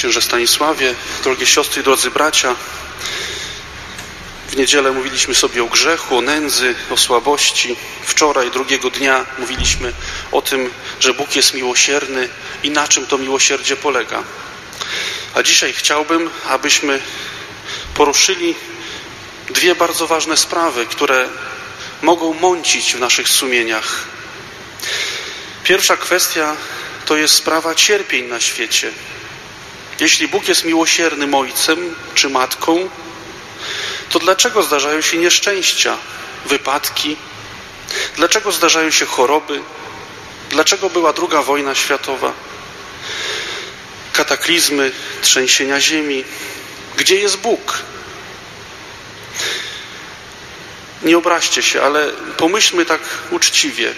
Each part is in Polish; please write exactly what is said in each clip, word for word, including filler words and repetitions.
księże Stanisławie, drogie siostry i drodzy bracia. W niedzielę mówiliśmy sobie o grzechu, o nędzy, o słabości. Wczoraj, drugiego dnia, mówiliśmy o tym, że Bóg jest miłosierny i na czym to miłosierdzie polega. A dzisiaj chciałbym, abyśmy poruszyli dwie bardzo ważne sprawy, które mogą mącić w naszych sumieniach. Pierwsza kwestia to jest sprawa cierpień na świecie. Jeśli Bóg jest miłosiernym ojcem czy matką, to dlaczego zdarzają się nieszczęścia, wypadki? Dlaczego zdarzają się choroby? Dlaczego była druga wojna światowa? Kataklizmy, trzęsienia ziemi. Gdzie jest Bóg? Nie obraźcie się, ale pomyślmy tak uczciwie,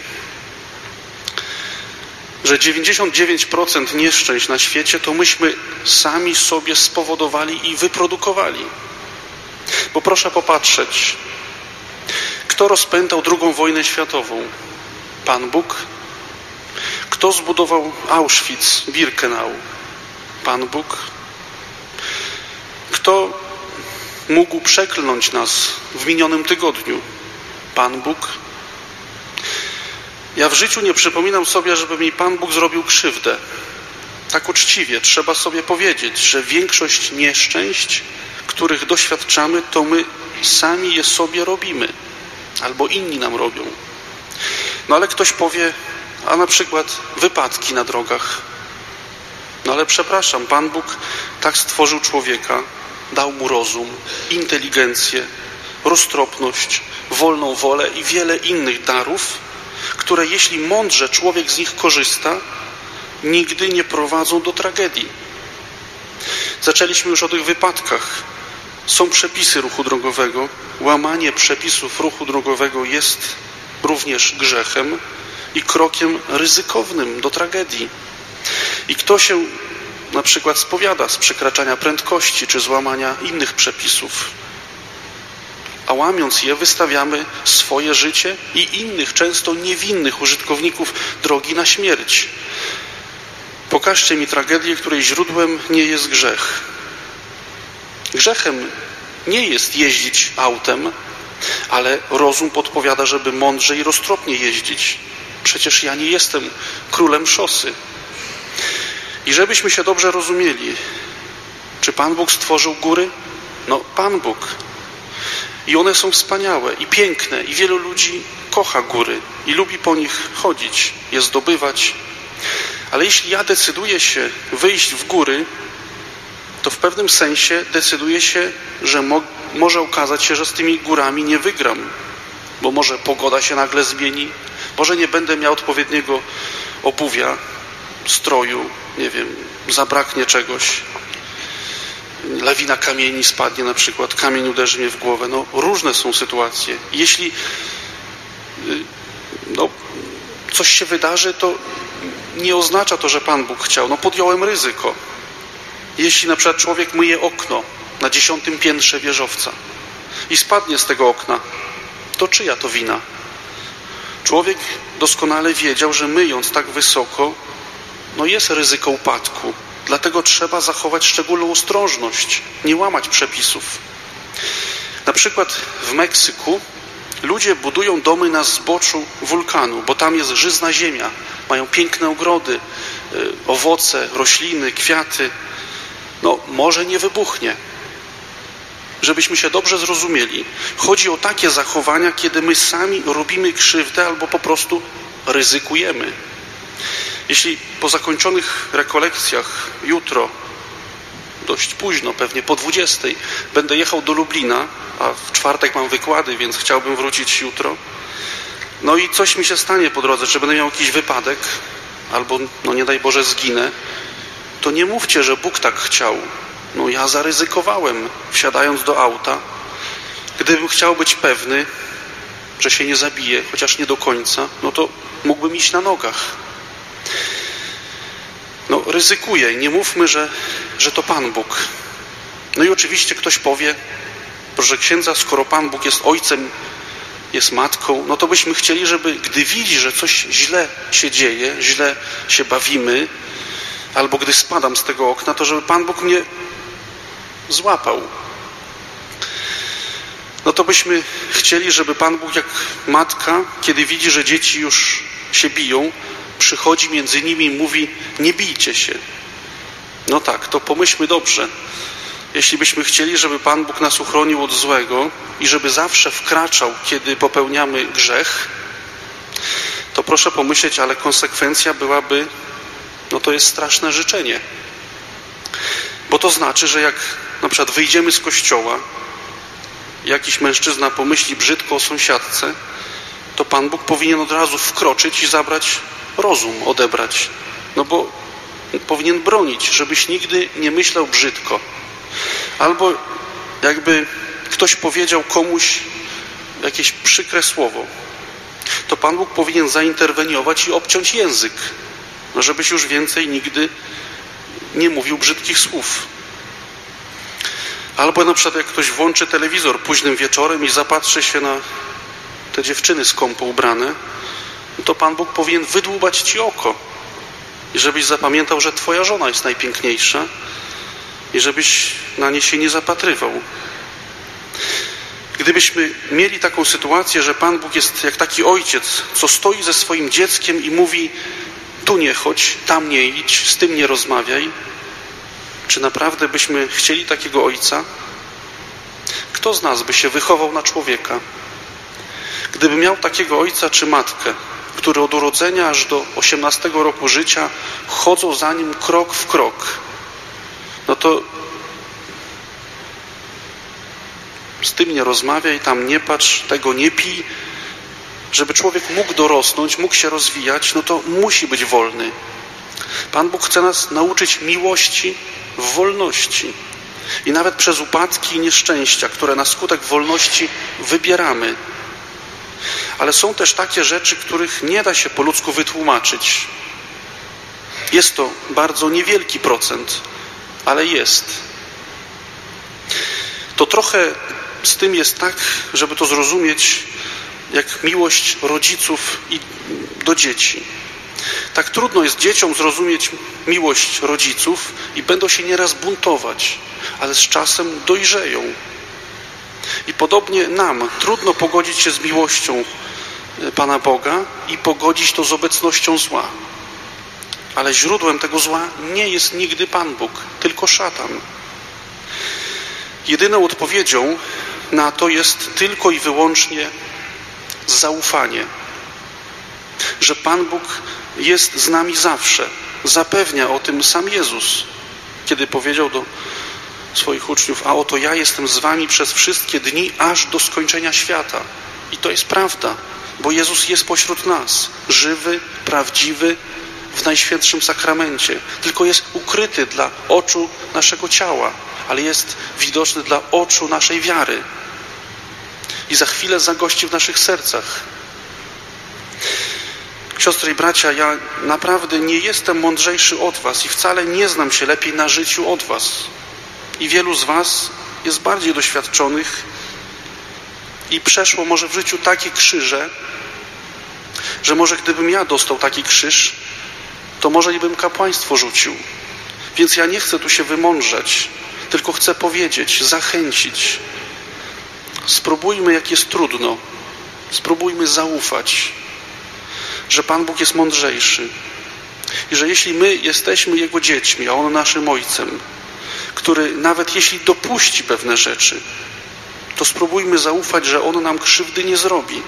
że dziewięćdziesiąt dziewięć procent nieszczęść na świecie to myśmy sami sobie spowodowali i wyprodukowali. Bo proszę popatrzeć, kto rozpętał drugą wojnę światową? Pan Bóg. Kto zbudował Auschwitz, Birkenau? Pan Bóg. Kto mógł przeklnąć nas w minionym tygodniu? Pan Bóg. Ja w życiu nie przypominam sobie, żeby mi Pan Bóg zrobił krzywdę. Tak uczciwie trzeba sobie powiedzieć, że większość nieszczęść, których doświadczamy, to my sami je sobie robimy. Albo inni nam robią. No ale ktoś powie, a na przykład wypadki na drogach. No ale przepraszam, Pan Bóg tak stworzył człowieka, dał mu rozum, inteligencję, roztropność, wolną wolę i wiele innych darów, które jeśli mądrze człowiek z nich korzysta, nigdy nie prowadzą do tragedii. Zaczęliśmy już o tych wypadkach. Są przepisy ruchu drogowego. Łamanie przepisów ruchu drogowego jest również grzechem i krokiem ryzykownym do tragedii. I kto się na przykład spowiada z przekraczania prędkości czy złamania innych przepisów, a łamiąc je wystawiamy swoje życie i innych, często niewinnych użytkowników drogi na śmierć. Pokażcie mi tragedię, której źródłem nie jest grzech. Grzechem nie jest jeździć autem, ale rozum podpowiada, żeby mądrze i roztropnie jeździć. Przecież ja nie jestem królem szosy. I żebyśmy się dobrze rozumieli, czy Pan Bóg stworzył góry? No, Pan Bóg. I one są wspaniałe i piękne i wielu ludzi kocha góry i lubi po nich chodzić, je zdobywać. Ale jeśli ja decyduję się wyjść w góry, to w pewnym sensie decyduję się, że mo- może okazać się, że z tymi górami nie wygram, bo może pogoda się nagle zmieni, może nie będę miał odpowiedniego obuwia, stroju, nie wiem, zabraknie czegoś. Lawina kamieni spadnie na przykład, kamień uderzy mnie w głowę. No, różne są sytuacje. Jeśli no, coś się wydarzy, to nie oznacza to, że Pan Bóg chciał. No, podjąłem ryzyko. Jeśli na przykład człowiek myje okno na dziesiątym piętrze wieżowca i spadnie z tego okna, to czyja to wina? Człowiek doskonale wiedział, że myjąc tak wysoko, no jest ryzyko upadku. Dlatego trzeba zachować szczególną ostrożność, nie łamać przepisów. Na przykład w Meksyku ludzie budują domy na zboczu wulkanu, bo tam jest żyzna ziemia. Mają piękne ogrody, owoce, rośliny, kwiaty. No, może nie wybuchnie. Żebyśmy się dobrze zrozumieli. Chodzi o takie zachowania, kiedy my sami robimy krzywdę albo po prostu ryzykujemy. Jeśli po zakończonych rekolekcjach jutro, dość późno, pewnie po dwudziestej, będę jechał do Lublina, a w czwartek mam wykłady, więc chciałbym wrócić jutro, no i coś mi się stanie po drodze, czy będę miał jakiś wypadek, albo, no nie daj Boże, zginę, to nie mówcie, że Bóg tak chciał. No ja zaryzykowałem, wsiadając do auta. Gdybym chciał być pewny, że się nie zabiję, chociaż nie do końca, no to mógłbym iść na nogach. No ryzykuję i nie mówmy, że, że to Pan Bóg. No i oczywiście ktoś powie, proszę księdza, skoro Pan Bóg jest ojcem, jest matką, no to byśmy chcieli, żeby gdy widzi, że coś źle się dzieje, źle się bawimy, albo gdy spadam z tego okna, to żeby Pan Bóg mnie złapał. No to byśmy chcieli, żeby Pan Bóg jak matka, kiedy widzi, że dzieci już się biją, przychodzi między nimi i mówi: nie bijcie się. No tak, to pomyślmy dobrze. Jeśli byśmy chcieli, żeby Pan Bóg nas uchronił od złego i żeby zawsze wkraczał, kiedy popełniamy grzech, to proszę pomyśleć, ale konsekwencja byłaby, no to jest straszne życzenie. Bo to znaczy, że jak na przykład wyjdziemy z kościoła, jakiś mężczyzna pomyśli brzydko o sąsiadce, to Pan Bóg powinien od razu wkroczyć i zabrać rozum, odebrać. No bo powinien bronić, żebyś nigdy nie myślał brzydko. Albo jakby ktoś powiedział komuś jakieś przykre słowo, to Pan Bóg powinien zainterweniować i obciąć język, no żebyś już więcej nigdy nie mówił brzydkich słów. Albo na przykład jak ktoś włączy telewizor późnym wieczorem i zapatrzy się na te dziewczyny skąpo ubrane, to Pan Bóg powinien wydłubać ci oko i żebyś zapamiętał, że twoja żona jest najpiękniejsza i żebyś na nie się nie zapatrywał. Gdybyśmy mieli taką sytuację, że Pan Bóg jest jak taki ojciec, co stoi ze swoim dzieckiem i mówi: tu nie chodź, tam nie idź, z tym nie rozmawiaj, czy naprawdę byśmy chcieli takiego ojca? Kto z nas by się wychował na człowieka? Gdyby miał takiego ojca czy matkę, który od urodzenia aż do osiemnastego roku życia chodzą za nim krok w krok, no to z tym nie rozmawiaj, tam nie patrz, tego nie pij. Żeby człowiek mógł dorosnąć, mógł się rozwijać, no to musi być wolny. Pan Bóg chce nas nauczyć miłości w wolności. I nawet przez upadki i nieszczęścia, które na skutek wolności wybieramy. Ale są też takie rzeczy, których nie da się po ludzku wytłumaczyć. Jest to bardzo niewielki procent, ale jest. To trochę z tym jest tak, żeby to zrozumieć, jak miłość rodziców i do dzieci. Tak trudno jest dzieciom zrozumieć miłość rodziców i będą się nieraz buntować, ale z czasem dojrzeją. I podobnie nam trudno pogodzić się z miłością Pana Boga i pogodzić to z obecnością zła. Ale źródłem tego zła nie jest nigdy Pan Bóg, tylko szatan. Jedyną odpowiedzią na to jest tylko i wyłącznie zaufanie. Że Pan Bóg jest z nami zawsze. Zapewnia o tym sam Jezus, kiedy powiedział do swoich uczniów: a oto ja jestem z wami przez wszystkie dni, aż do skończenia świata. I to jest prawda, bo Jezus jest pośród nas. Żywy, prawdziwy, w Najświętszym Sakramencie. Tylko jest ukryty dla oczu naszego ciała, ale jest widoczny dla oczu naszej wiary. I za chwilę zagości w naszych sercach. Siostry i bracia, ja naprawdę nie jestem mądrzejszy od was i wcale nie znam się lepiej na życiu od was. I wielu z was jest bardziej doświadczonych i przeszło może w życiu takie krzyże, że może gdybym ja dostał taki krzyż, to może i bym kapłaństwo rzucił. Więc ja nie chcę tu się wymądrzeć, tylko chcę powiedzieć, zachęcić. Spróbujmy, jak jest trudno. Spróbujmy zaufać, że Pan Bóg jest mądrzejszy i że jeśli my jesteśmy Jego dziećmi, a On naszym Ojcem, który nawet jeśli dopuści pewne rzeczy, to spróbujmy zaufać, że On nam krzywdy nie zrobi.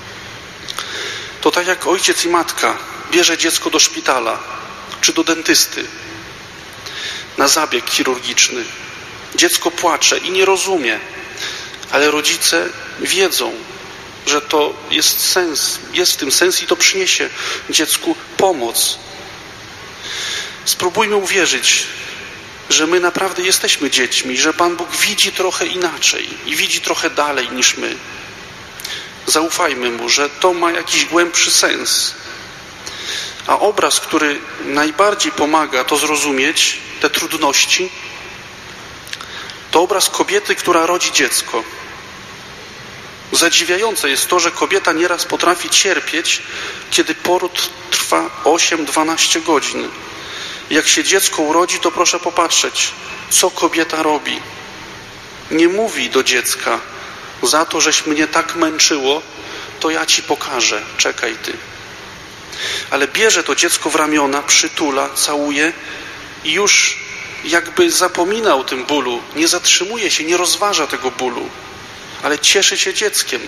To tak jak ojciec i matka bierze dziecko do szpitala czy do dentysty na zabieg chirurgiczny. Dziecko płacze i nie rozumie, ale rodzice wiedzą, że to jest sens, jest w tym sens i to przyniesie dziecku pomoc. Spróbujmy uwierzyć, że my naprawdę jesteśmy dziećmi, że Pan Bóg widzi trochę inaczej i widzi trochę dalej niż my. Zaufajmy Mu, że to ma jakiś głębszy sens. A obraz, który najbardziej pomaga to zrozumieć, te trudności, to obraz kobiety, która rodzi dziecko. Zadziwiające jest to, że kobieta nieraz potrafi cierpieć, kiedy poród trwa osiem dwanaście godzin. Jak się dziecko urodzi, to proszę popatrzeć, co kobieta robi. Nie mówi do dziecka, za to, żeś mnie tak męczyło, to ja ci pokażę, czekaj ty. Ale bierze to dziecko w ramiona, przytula, całuje i już jakby zapomina o tym bólu, nie zatrzymuje się, nie rozważa tego bólu, ale cieszy się dzieckiem.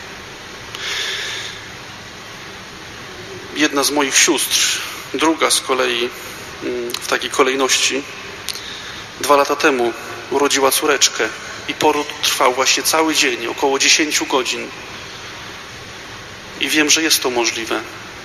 Jedna z moich sióstr, druga z kolei w takiej kolejności, dwa lata temu urodziła córeczkę i poród trwał właśnie cały dzień, około dziesięciu godzin. I wiem, że jest to możliwe.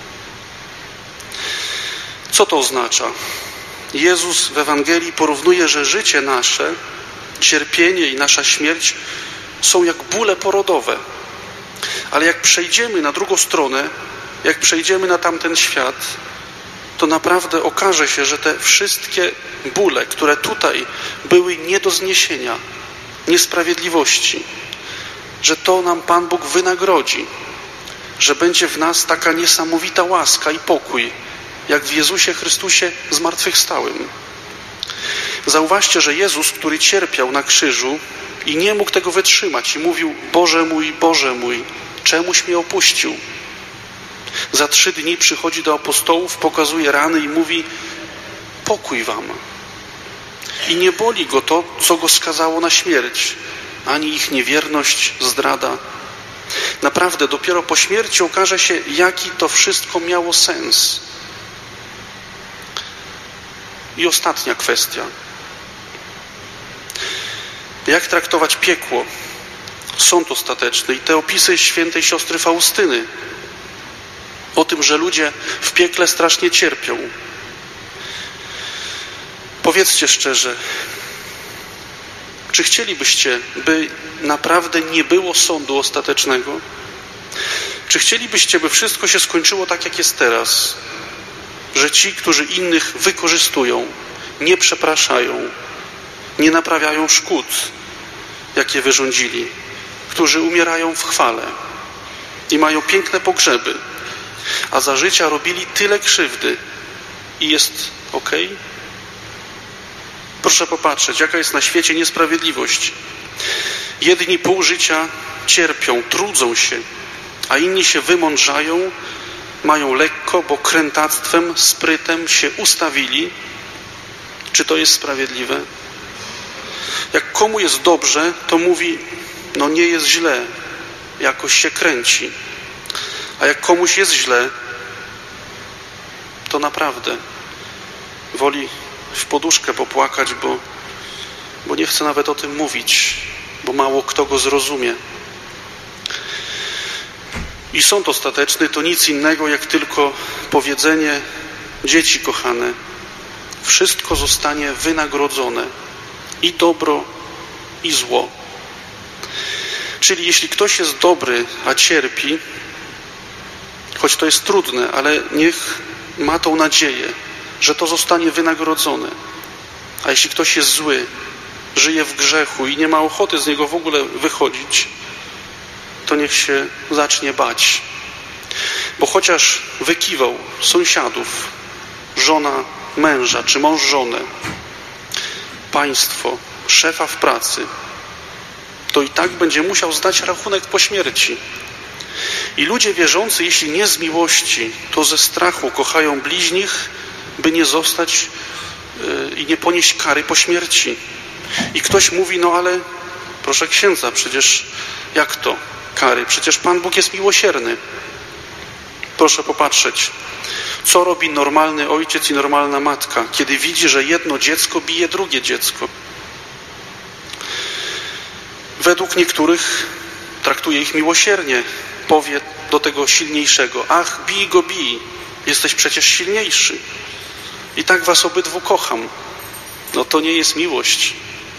Co to oznacza? Jezus w Ewangelii porównuje, że życie nasze, cierpienie i nasza śmierć są jak bóle porodowe. Ale jak przejdziemy na drugą stronę, jak przejdziemy na tamten świat, to naprawdę okaże się, że te wszystkie bóle, które tutaj były nie do zniesienia, niesprawiedliwości, że to nam Pan Bóg wynagrodzi, że będzie w nas taka niesamowita łaska i pokój, jak w Jezusie Chrystusie zmartwychwstałym. Zauważcie, że Jezus, który cierpiał na krzyżu i nie mógł tego wytrzymać i mówił: Boże mój, Boże mój, czemuś mnie opuścił? Za trzy dni przychodzi do apostołów, pokazuje rany i mówi: pokój wam. I nie boli go to, co go skazało na śmierć, ani ich niewierność, zdrada. Naprawdę dopiero po śmierci okaże się, jaki to wszystko miało sens. I ostatnia kwestia. Jak traktować piekło? Sąd ostateczny i te opisy świętej siostry Faustyny o tym, że ludzie w piekle strasznie cierpią. Powiedzcie szczerze, czy chcielibyście, by naprawdę nie było sądu ostatecznego? Czy chcielibyście, by wszystko się skończyło tak, jak jest teraz? Że ci, którzy innych wykorzystują, nie przepraszają, nie naprawiają szkód, jakie wyrządzili, którzy umierają w chwale i mają piękne pogrzeby, a za życia robili tyle krzywdy i jest okej? Okay? Proszę popatrzeć, jaka jest na świecie niesprawiedliwość. Jedni pół życia cierpią, trudzą się, a inni się wymądrzają, mają lekko, bo krętactwem, sprytem się ustawili. Czy to jest sprawiedliwe? Jak komu jest dobrze, to mówi: no nie jest źle, jakoś się kręci. A jak komuś jest źle, to naprawdę woli w poduszkę popłakać, bo, bo nie chce nawet o tym mówić, bo mało kto go zrozumie. I sąd ostateczny to nic innego, jak tylko powiedzenie: dzieci kochane, wszystko zostanie wynagrodzone, i dobro, i zło. Czyli jeśli ktoś jest dobry, a cierpi, choć to jest trudne, ale niech ma tą nadzieję, że to zostanie wynagrodzone. A jeśli ktoś jest zły, żyje w grzechu i nie ma ochoty z niego w ogóle wychodzić, to niech się zacznie bać. Bo chociaż wykiwał sąsiadów, żona męża, czy mąż żonę, państwo, szefa w pracy, to i tak będzie musiał zdać rachunek po śmierci. I ludzie wierzący, jeśli nie z miłości, to ze strachu kochają bliźnich, by nie zostać yy, i nie ponieść kary po śmierci. I ktoś mówi: no ale proszę księdza, przecież jak to kary? Przecież Pan Bóg jest miłosierny. Proszę popatrzeć, co robi normalny ojciec i normalna matka, kiedy widzi, że jedno dziecko bije drugie dziecko. Według niektórych traktuje ich miłosiernie. Powie do tego silniejszego: ach, bij go, bij, jesteś przecież silniejszy. I tak was obydwu kocham. No to nie jest miłość.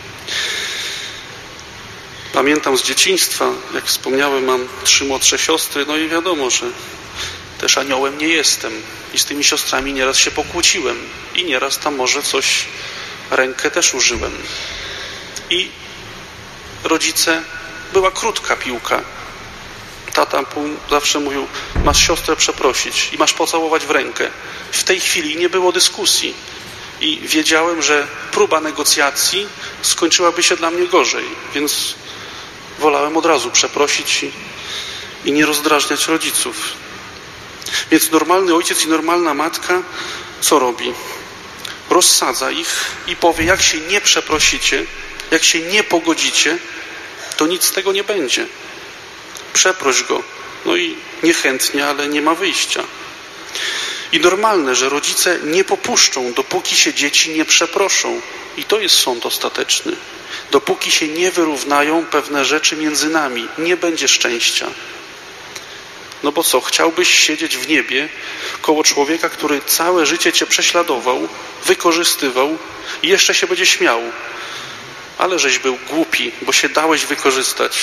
Pamiętam z dzieciństwa, jak wspomniałem, mam trzy młodsze siostry, no i wiadomo, że też aniołem nie jestem. I z tymi siostrami nieraz się pokłóciłem. I nieraz tam może coś, rękę też użyłem. I rodzice, była krótka piłka. Tata zawsze mówił: masz siostrę przeprosić i masz pocałować w rękę. W tej chwili nie było dyskusji. i wiedziałem, że próba negocjacji skończyłaby się dla mnie gorzej, więc wolałem od razu przeprosić i, i nie rozdrażniać rodziców. Więc normalny ojciec i normalna matka co robi? Rozsadza ich i powie, jak się nie przeprosicie, jak się nie pogodzicie, to nic z tego nie będzie. Przeproś go. No i niechętnie, ale nie ma wyjścia. I normalne, że rodzice nie popuszczą, dopóki się dzieci nie przeproszą. I to jest sąd ostateczny. Dopóki się nie wyrównają pewne rzeczy między nami, nie będzie szczęścia. No bo co, chciałbyś siedzieć w niebie koło człowieka, który całe życie cię prześladował, wykorzystywał i jeszcze się będzie śmiał. Ale żeś był głupi, bo się dałeś wykorzystać.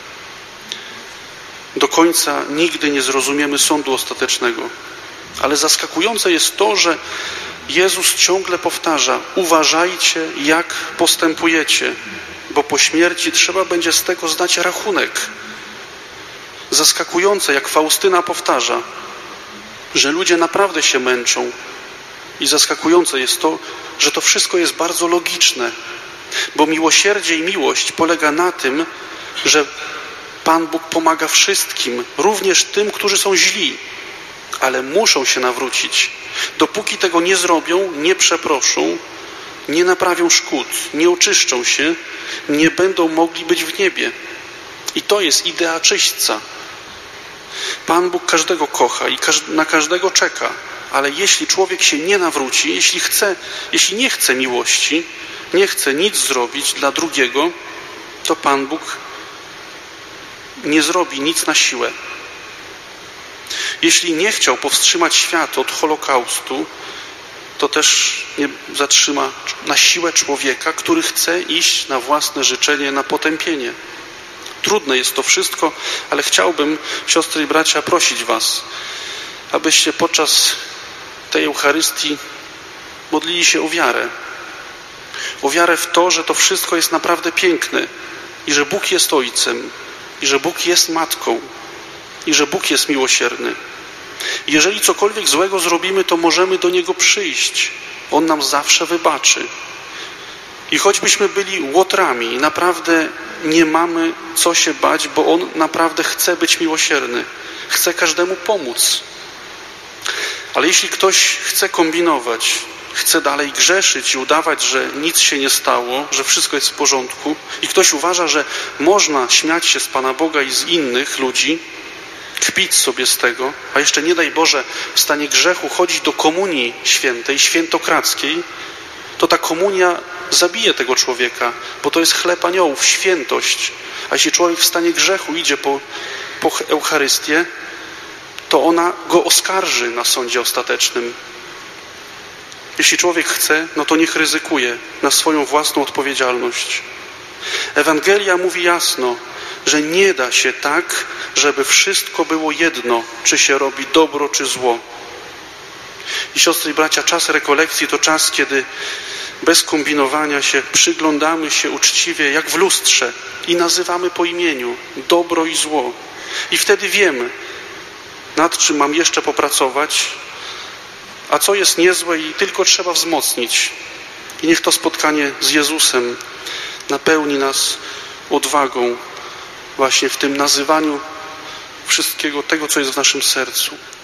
Do końca nigdy nie zrozumiemy sądu ostatecznego. Ale zaskakujące jest to, że Jezus ciągle powtarza: uważajcie, jak postępujecie, bo po śmierci trzeba będzie z tego zdać rachunek. Zaskakujące, jak Faustyna powtarza, że ludzie naprawdę się męczą. I zaskakujące jest to, że to wszystko jest bardzo logiczne, bo miłosierdzie i miłość polega na tym, że Pan Bóg pomaga wszystkim, również tym, którzy są źli, ale muszą się nawrócić. Dopóki tego nie zrobią, nie przeproszą, nie naprawią szkód, nie oczyszczą się, nie będą mogli być w niebie. I to jest idea czyśćca. Pan Bóg każdego kocha i na każdego czeka, ale jeśli człowiek się nie nawróci, jeśli chce, jeśli nie chce miłości, nie chce nic zrobić dla drugiego, to Pan Bóg nie zrobi nic na siłę. Jeśli nie chciał powstrzymać świata od Holokaustu, to też nie zatrzyma na siłę człowieka, który chce iść na własne życzenie, na potępienie. Trudne jest to wszystko, ale chciałbym, siostry i bracia, prosić was, abyście podczas tej Eucharystii modlili się o wiarę. O wiarę w to, że to wszystko jest naprawdę piękne i że Bóg jest Ojcem, i że Bóg jest Matką, i że Bóg jest miłosierny. Jeżeli cokolwiek złego zrobimy, to możemy do Niego przyjść. On nam zawsze wybaczy. I choćbyśmy byli łotrami, naprawdę nie mamy co się bać, bo On naprawdę chce być miłosierny. Chce każdemu pomóc. Ale jeśli ktoś chce kombinować, chce dalej grzeszyć i udawać, że nic się nie stało, że wszystko jest w porządku, i ktoś uważa, że można śmiać się z Pana Boga i z innych ludzi, kpić sobie z tego, a jeszcze nie daj Boże w stanie grzechu chodzić do komunii świętej, świętokradzkiej, to ta komunia zabije tego człowieka, bo to jest chleb aniołów, świętość. A jeśli człowiek w stanie grzechu idzie po, po Eucharystię, to ona go oskarży na sądzie ostatecznym. Jeśli człowiek chce, no to niech ryzykuje na swoją własną odpowiedzialność. Ewangelia mówi jasno, że nie da się tak, żeby wszystko było jedno, czy się robi dobro, czy zło. I siostry i bracia, czas rekolekcji to czas, kiedy bez kombinowania się przyglądamy się uczciwie, jak w lustrze, i nazywamy po imieniu dobro i zło. I wtedy wiemy, nad czym mam jeszcze popracować, a co jest niezłe i tylko trzeba wzmocnić. I niech to spotkanie z Jezusem napełni nas odwagą właśnie w tym nazywaniu wszystkiego tego, co jest w naszym sercu.